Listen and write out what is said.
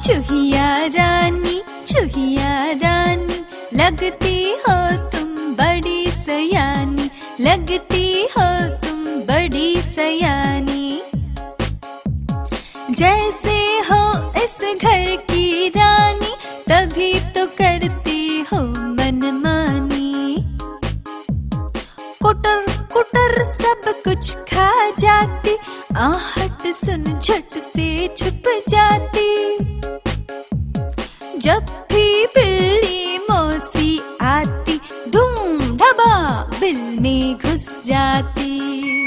चूहिया रानी लगती हो तुम बड़ी सयानी, लगती हो तुम बड़ी सयानी। जैसे हो इस घर की रानी, तभी तो करती हो मनमानी। कुटर कुटर सब कुछ खा जाती, आहट सुन झट से छुप जाती। जब भी बिल्ली मौसी आती, धूम धबा बिल में घुस जाती।